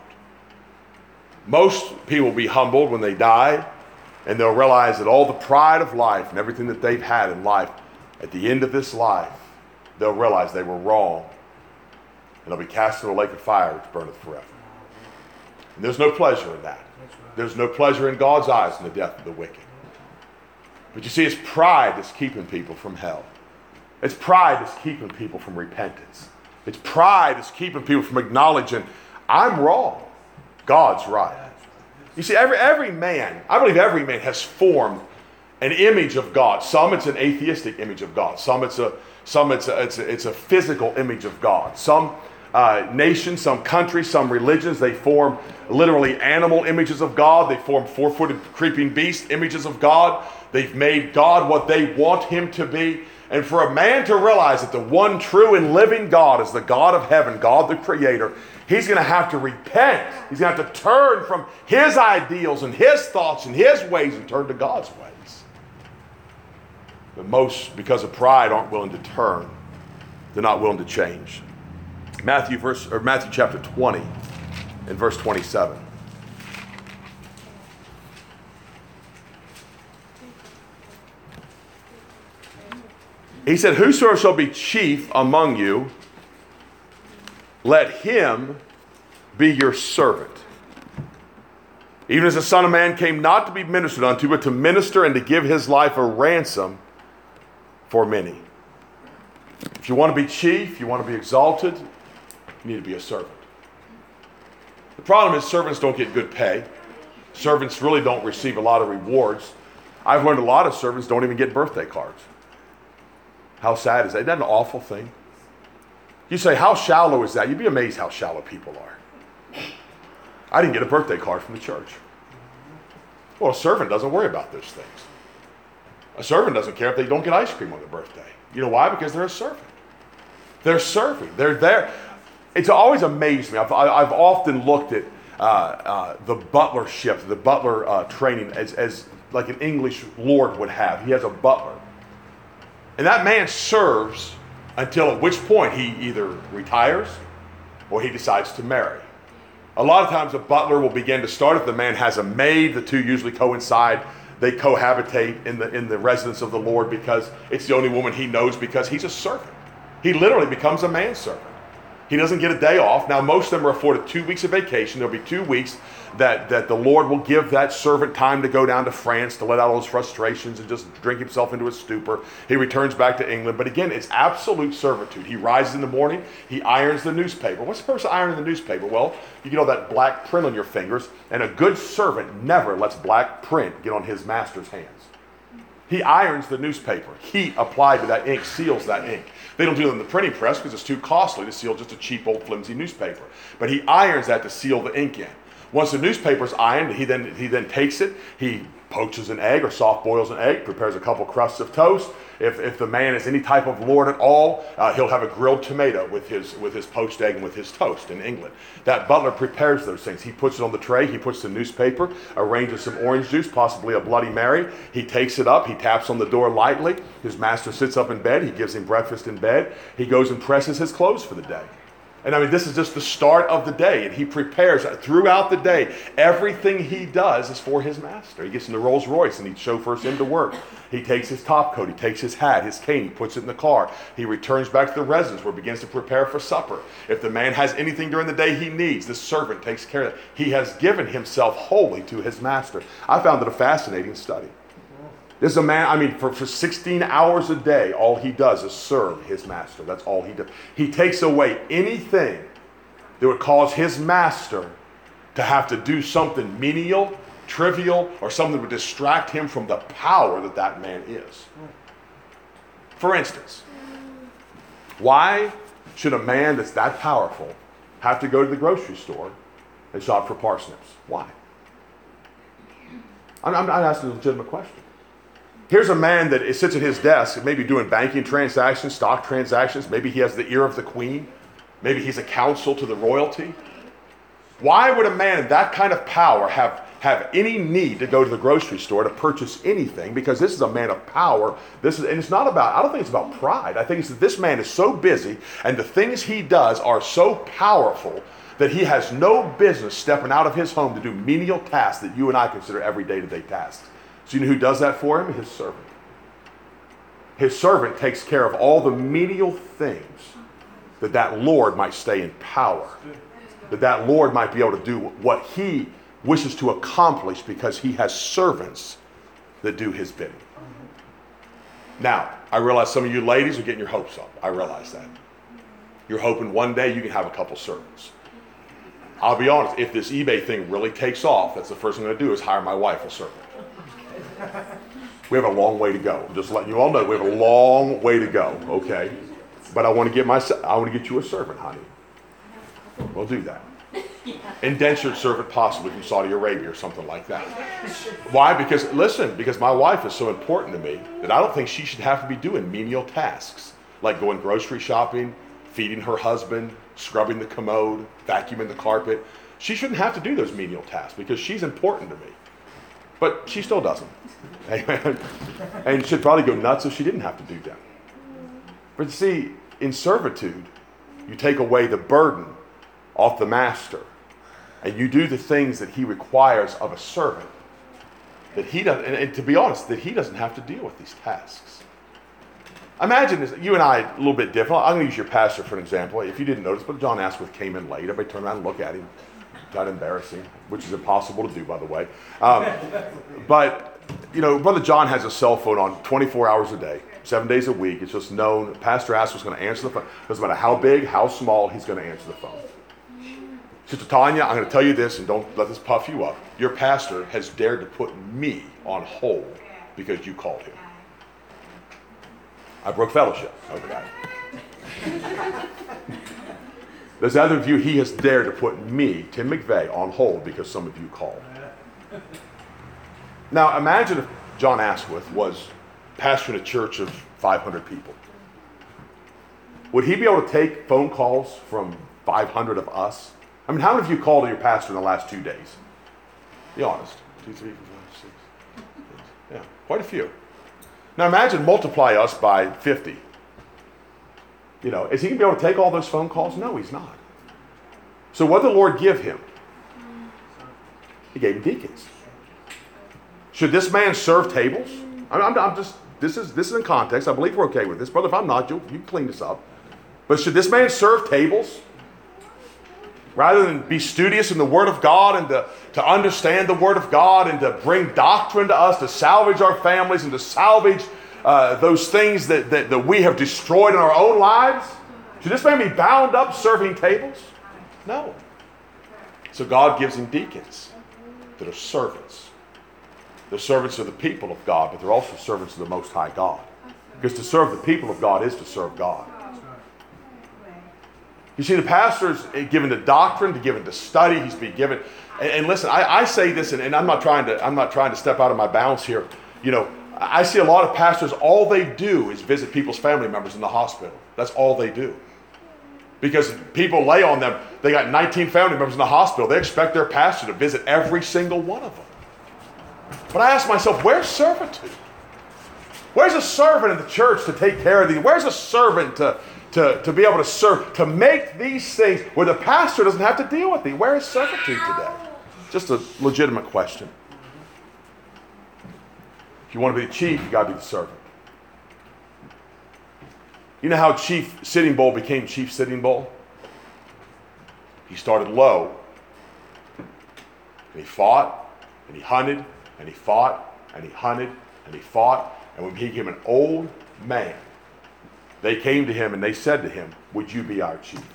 Speaker 1: Most people will be humbled when they die, and they'll realize that all the pride of life and everything that they've had in life, at the end of this life, they'll realize they were wrong, and they'll be cast into a lake of fire which burneth forever. And there's no pleasure in that. There's no pleasure in God's eyes in the death of the wicked. But you see, it's pride that's keeping people from hell. It's pride that's keeping people from repentance. It's pride that's keeping people from acknowledging, I'm wrong, God's right. You see, every, every man, I believe every man has formed an image of God. Some it's an atheistic image of God. Some it's a, some it's a, it's a, it's a physical image of God. Some uh, nations, some countries, some religions, they form literally animal images of God. They form four-footed creeping beast images of God. They've made God what they want him to be. And for a man to realize that the one true and living God is the God of heaven, God the Creator, he's going to have to repent. He's going to have to turn from his ideals and his thoughts and his ways and turn to God's ways. But most, because of pride, aren't willing to turn. They're not willing to change. Matthew verse or Matthew chapter twenty and verse twenty-seven. He said, whosoever shall be chief among you, let him be your servant. Even as the Son of Man came not to be ministered unto, but to minister and to give his life a ransom for many. If you want to be chief, you want to be exalted, you need to be a servant. The problem is servants don't get good pay. Servants really don't receive a lot of rewards. I've learned a lot of servants don't even get birthday cards. How sad is that? Isn't that an awful thing? You say, how shallow is that? You'd be amazed how shallow people are. I didn't get a birthday card from the church. Well, a servant doesn't worry about those things. A servant doesn't care if they don't get ice cream on their birthday. You know why? Because they're a servant. They're serving. They're there. It's always amazed me. I've, I've often looked at uh, uh, the butlership, the butler uh, training as, as like an English lord would have. He has a butler. And that man serves until at which point he either retires or he decides to marry. A lot of times a butler will begin to start if the man has a maid. The two usually coincide. They cohabitate in the in the residence of the Lord because it's the only woman he knows because he's a servant. He literally becomes a manservant. He doesn't get a day off. Now, most of them are afforded two weeks of vacation. There'll be two weeks that, that the Lord will give that servant time to go down to France to let out all his frustrations and just drink himself into a stupor. He returns back to England. But again, it's absolute servitude. He rises in the morning. He irons the newspaper. What's the purpose of ironing the newspaper? Well, you get all that black print on your fingers, and a good servant never lets black print get on his master's hands. He irons the newspaper. Heat applied to that ink seals that ink. They don't do it in the printing press because it's too costly to seal just a cheap old flimsy newspaper. But he irons that to seal the ink in. Once the newspaper's ironed, he then he then takes it, he poaches an egg or soft boils an egg, prepares a couple crusts of toast. If if the man is any type of lord at all, uh, he'll have a grilled tomato with his with his poached egg and with his toast in England. That butler prepares those things. He puts it on the tray, he puts the newspaper, arranges some orange juice, possibly a Bloody Mary. He takes it up, he taps on the door lightly. His master sits up in bed, he gives him breakfast in bed. He goes and presses his clothes for the day. And I mean, this is just the start of the day. And he prepares throughout the day. Everything he does is for his master. He gets in the Rolls Royce and he chauffeurs him to work. He takes his top coat, he takes his hat, his cane, he puts it in the car. He returns back to the residence where he begins to prepare for supper. If the man has anything during the day he needs, the servant takes care of it. He has given himself wholly to his master. I found it a fascinating study. This is a man, I mean, for, for sixteen hours a day, all he does is serve his master. That's all he does. He takes away anything that would cause his master to have to do something menial, trivial, or something that would distract him from the power that that man is. For instance, why should a man that's that powerful have to go to the grocery store and shop for parsnips? Why? I'm, I'm not asking a legitimate question. Here's a man that sits at his desk, maybe doing banking transactions, stock transactions. Maybe he has the ear of the queen. Maybe he's a counsel to the royalty. Why would a man in that kind of power have, have any need to go to the grocery store to purchase anything? Because this is a man of power. This is, and it's not about, I don't think it's about pride. I think it's that this man is so busy and the things he does are so powerful that he has no business stepping out of his home to do menial tasks that you and I consider every day-to-day tasks. So you know who does that for him? His servant. His servant takes care of all the menial things that that Lord might stay in power. That that Lord might be able to do what he wishes to accomplish because he has servants that do his bidding. Now, I realize some of you ladies are getting your hopes up. I realize that. You're hoping one day you can have a couple servants. I'll be honest, if this eBay thing really takes off, that's the first thing I'm going to do is hire my wife a servant. We have a long way to go. Just letting you all know, we have a long way to go, okay? But I want to get my, I want to get you a servant, honey. We'll do that. Indentured servant, possibly from Saudi Arabia or something like that. Why? Because, listen, because my wife is so important to me that I don't think she should have to be doing menial tasks like going grocery shopping, feeding her husband, scrubbing the commode, vacuuming the carpet. She shouldn't have to do those menial tasks because she's important to me. But she still doesn't. Amen. And she'd probably go nuts if she didn't have to do them. But see, in servitude, you take away the burden off the master, and you do the things that he requires of a servant. That he doesn't, and, and to be honest, that he doesn't have to deal with these tasks. Imagine this, you and I a little bit different. I'm going to use your pastor for an example. If you didn't notice, but John Asquith came in late. Everybody turned around and looked at him. Got embarrassing, which is impossible to do, by the way. Um, but, you know, Brother John has a cell phone on twenty-four hours a day, seven days a week. It's just known Pastor Asquith's going to answer the phone. Doesn't matter how big, how small, he's going to answer the phone. Sister Tanya, I'm going to tell you this, and don't let this puff you up. Your pastor has dared to put me on hold because you called him. I broke fellowship over that. There's other of you, he has dared to put me, Tim McVeigh, on hold because some of you called. Now, imagine if John Asquith was pastoring a church of five hundred people. Would he be able to take phone calls from five hundred of us? I mean, how many of you called your pastor in the last two days? Be honest. Two, three, four, five, six. Eight. Yeah, quite a few. Now imagine multiply us by fifty. You know, is he going to be able to take all those phone calls? No, he's not. So what did the Lord give him? He gave him deacons. Should this man serve tables? I'm, I'm, I'm just, this is this is in context. I believe we're okay with this. Brother, if I'm not, you you clean this up. But should this man serve tables? Rather than be studious in the Word of God and to, to understand the Word of God and to bring doctrine to us, to salvage our families and to salvage uh, those things that, that, that we have destroyed in our own lives? Should this man be bound up serving tables? No. So God gives him deacons that are servants. They're servants of the people of God, but they're also servants of the Most High God. Because to serve the people of God is to serve God. You see, the pastor's given to doctrine, to given to study. He's been given, and, and listen, I, I say this, and, and I'm not trying to, I'm not trying to step out of my bounds here. You know, I see a lot of pastors. All they do is visit people's family members in the hospital. That's all they do, because people lay on them. They got nineteen family members in the hospital. They expect their pastor to visit every single one of them. But I ask myself, where's servitude? Where's a servant in the church to take care of these? Where's a servant to To, to be able to serve, to make these things where the pastor doesn't have to deal with these? Where is servitude today? Just a legitimate question. If you want to be the chief, you got to be the servant. You know how Chief Sitting Bull became Chief Sitting Bull? He started low, and he fought, and he hunted, and he fought, and he hunted, and he fought, and when he became an old man, they came to him and they said to him, "Would you be our chief?"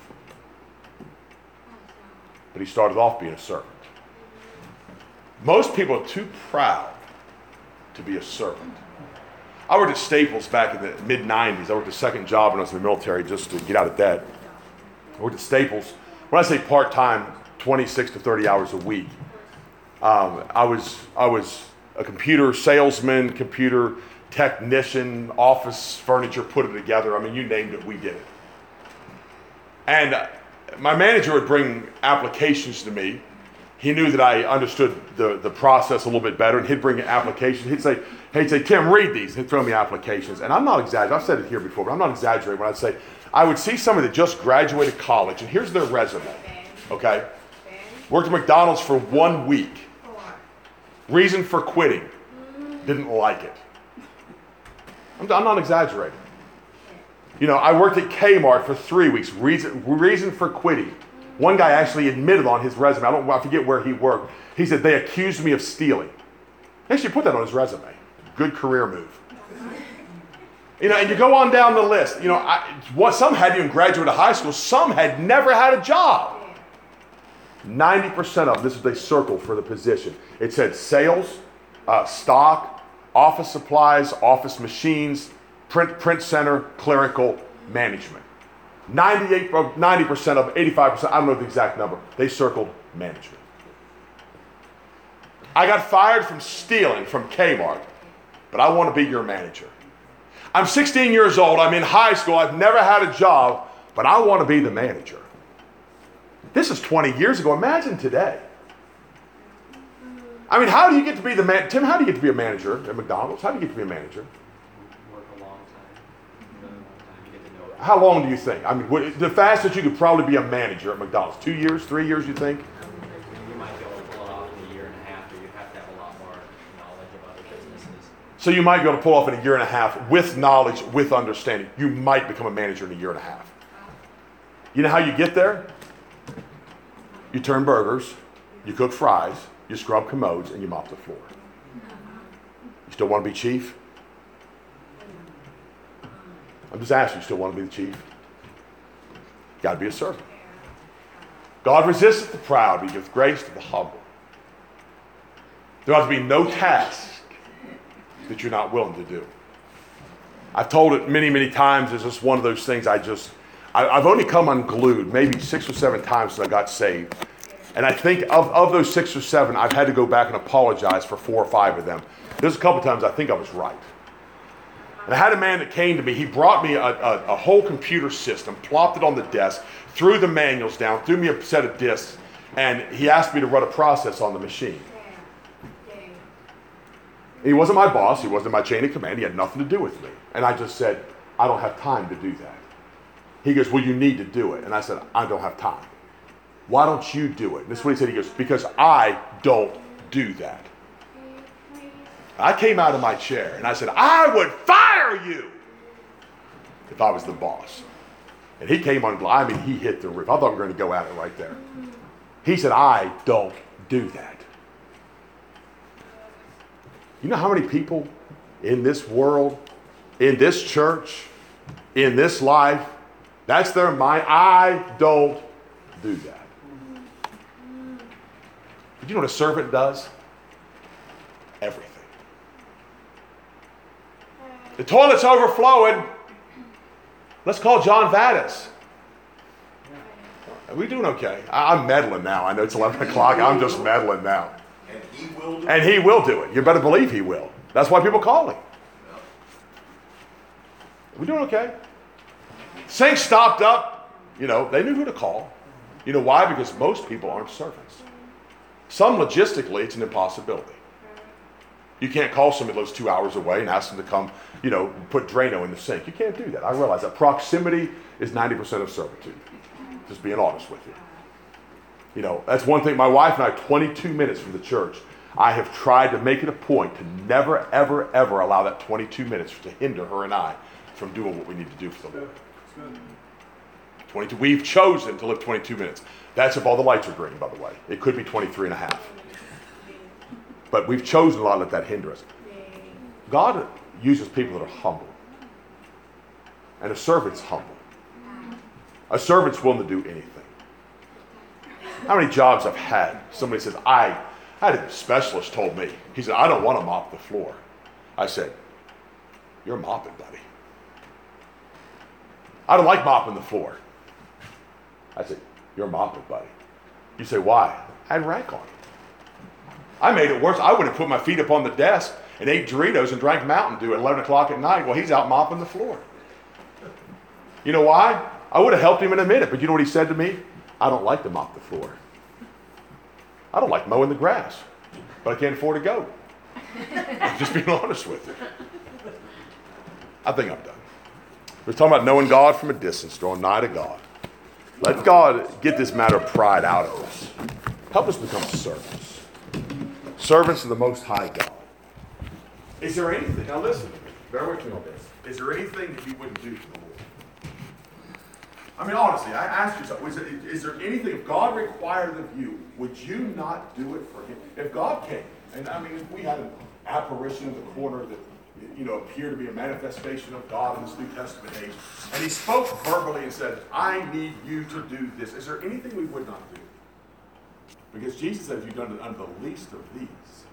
Speaker 1: But he started off being a servant. Most people are too proud to be a servant. I worked at Staples back in the mid nineties. I worked a second job when I was in the military just to get out of debt. I worked at Staples. When I say part-time, twenty-six to thirty hours a week. Um, I was I was a computer salesman, computer technician, office furniture, put it together. I mean, you named it, we did it. And uh, my manager would bring applications to me. He knew that I understood the, the process a little bit better, and he'd bring applications. He'd say, hey, he'd say, Tim, read these. He'd throw me applications. And I'm not exaggerating. I've said it here before, but I'm not exaggerating when I'd say, I would see somebody that just graduated college, and here's their resume, okay? Worked at McDonald's for one week. Reason for quitting, didn't like it. I'm, I'm not exaggerating. You know, I worked at Kmart for three weeks. Reason, reason for quitting. One guy actually admitted on his resume, I don't I forget where he worked. He said, they accused me of stealing. He actually put that on his resume. Good career move. You know, and you go on down the list. You know, I, what, some hadn't even graduated high school. Some had never had a job. ninety percent of them, this is what they circled for the position. It said sales, uh, stock, office supplies, office machines, print print center, clerical, management. ninety-eight, ninety percent of them, eighty-five percent, I don't know the exact number, they circled manager. I got fired from stealing from Kmart, but I want to be your manager. I'm sixteen years old. I'm in high school. I've never had a job, but I want to be the manager. This is twenty years ago. Imagine today. I mean, how do you get to be the man? Tim, how do you get to be a manager at McDonald's? How do you get to be a manager?
Speaker 4: Work a long time. Really long time. You get to know it.
Speaker 1: How long do you think? I mean, what- the fastest you could probably be a manager at McDonald's? Two years, three years, you think?
Speaker 4: You might be able to pull it off in a year and a half, but you have to have a lot more knowledge of other businesses.
Speaker 1: So you might be able to pull off in a year and a half with knowledge, with understanding. You might become a manager in a year and a half. You know how you get there? You turn burgers, you cook fries, you scrub commodes, and you mop the floor. You still want to be chief? I'm just asking, you still want to be the chief? Got to be a servant. God resisteth the proud, but he gives grace to the humble. There ought to be no task that you're not willing to do. I've told it many, many times. It's just one of those things I just, I, I've only come unglued maybe six or seven times since I got saved. And I think of, of those six or seven, I've had to go back and apologize for four or five of them. There's a couple times I think I was right. And I had a man that came to me. He brought me a, a, a whole computer system, plopped it on the desk, threw the manuals down, threw me a set of disks, and he asked me to run a process on the machine. He wasn't my boss. He wasn't my chain of command. He had nothing to do with me. And I just said, I don't have time to do that. He goes, well, you need to do it. And I said, I don't have time. Why don't you do it? And this is what he said. He goes, because I don't do that. I came out of my chair and I said, I would fire you if I was the boss. And he came on, I mean, he hit the roof. I thought we were going to go at it right there. He said, I don't do that. You know how many people in this world, in this church, in this life, that's their mind. I don't do that. But you know what a servant does? Everything. The toilet's overflowing. Let's call John Vadas. Are we doing okay? I- I'm meddling now. I know it's eleven o'clock. I'm just meddling now.
Speaker 2: And he will do
Speaker 1: And he will do it. You better believe he will. That's why people call him. Are we doing okay? Saints stopped up. You know, they knew who to call. You know why? Because most people aren't servants. Some logistically, it's an impossibility. You can't call somebody that lives two hours away and ask them to come, you know, put Drano in the sink. You can't do that. I realize that. Proximity is ninety percent of servitude. Just being honest with you. You know, that's one thing. My wife and I, twenty-two minutes from the church, I have tried to make it a point to never, ever, ever allow that twenty-two minutes to hinder her and I from doing what we need to do for the Lord. twenty-two. We've chosen to live twenty-two minutes. That's if all the lights are green, by the way. It could be twenty-three and a half. But we've chosen a lot to let that hinder us. God uses people that are humble. And a servant's humble. A servant's willing to do anything. How many jobs I've had, somebody says, I, I had a specialist told me, he said, I don't want to mop the floor. I said, you're mopping, buddy. I don't like mopping the floor. I said, you're mopping, buddy. You say, why? I had rank on it. I made it worse. I would have put my feet up on the desk and ate Doritos and drank Mountain Dew at eleven o'clock at night while he's out mopping the floor. You know why? I would have helped him in a minute, but you know what he said to me? I don't like to mop the floor. I don't like mowing the grass, but I can't afford a goat. I'm just being honest with you. I think I'm done. We're talking about knowing God from a distance, drawing nigh to God. Let God get this matter of pride out of us. Help us become servants. Servants of the Most High God. Is there anything, now listen to me, bear with me on this. Is there anything that you wouldn't do for the Lord? I mean, honestly, I ask yourself, is there, is there anything, if God required of you, would you not do it for him? If God came, and I mean, if we had an apparition in the corner that, you know, appeared to be a manifestation of God in this New Testament age, and he spoke verbally and said, I need you to do this, is there anything we would not do? Because Jesus said, if you've done it unto the least of these,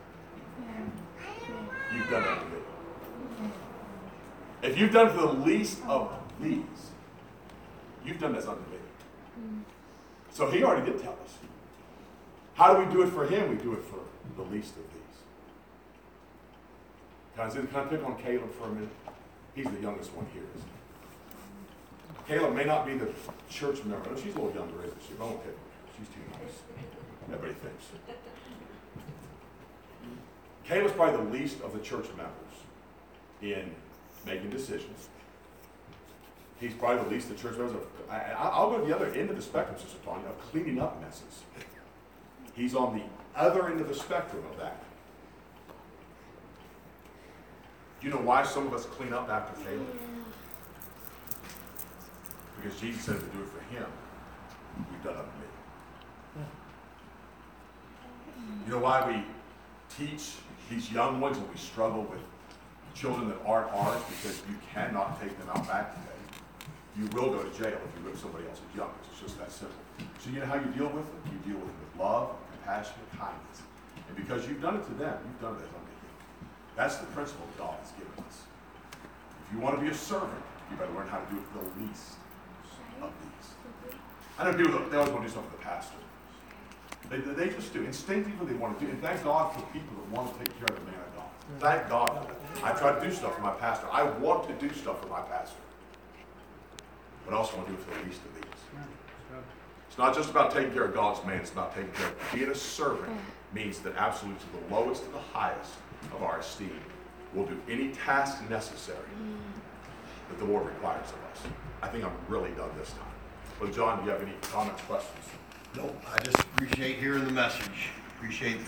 Speaker 1: you've done it unto me. If you've done it to the least of these, you've done this unto me. So he already did tell us. How do we do it for him? We do it for the least of these. Can I, can I pick on Caleb for a minute? He's the youngest one here, isn't he? Caleb may not be the church member. No, she's a little younger, isn't she? I won't pick on her. She's too nice. Everybody thinks. Caleb's probably the least of the church members in making decisions. He's probably the least of the church members. Of, I, I- I'll go to the other end of the spectrum, Sister Tanya, of cleaning up messes. He's on the other end of the spectrum of that. Do you know why some of us clean up after Caleb? Because Jesus said to do it for him. We've done it to me. You know why we teach these young ones and we struggle with children that aren't ours? Because you cannot take them out back today. You will go to jail if you rip somebody else's youngest. It's just that simple. So you know how you deal with them? You deal with them with love, compassion, and kindness. And because you've done it to them, you've done it unto him. That's the principle God has given us. If you want to be a servant, you better learn how to do it for the least of these. I know people, they always want to do something for the pastor. They, they just do. Instinctively, they want to do. And thank God for people that want to take care of the man of God. Thank God for that. I try to do stuff for my pastor. I want to do stuff for my pastor. But I also want to do it for the least of these. It's not just about taking care of God's man. It's about taking care of being a servant means that absolutely to the lowest to the highest of our esteem will do any task necessary that the Lord requires of us. I think I'm really done this time. Well, John, do you have any comments, questions?
Speaker 5: No, I just appreciate hearing the message. Appreciate the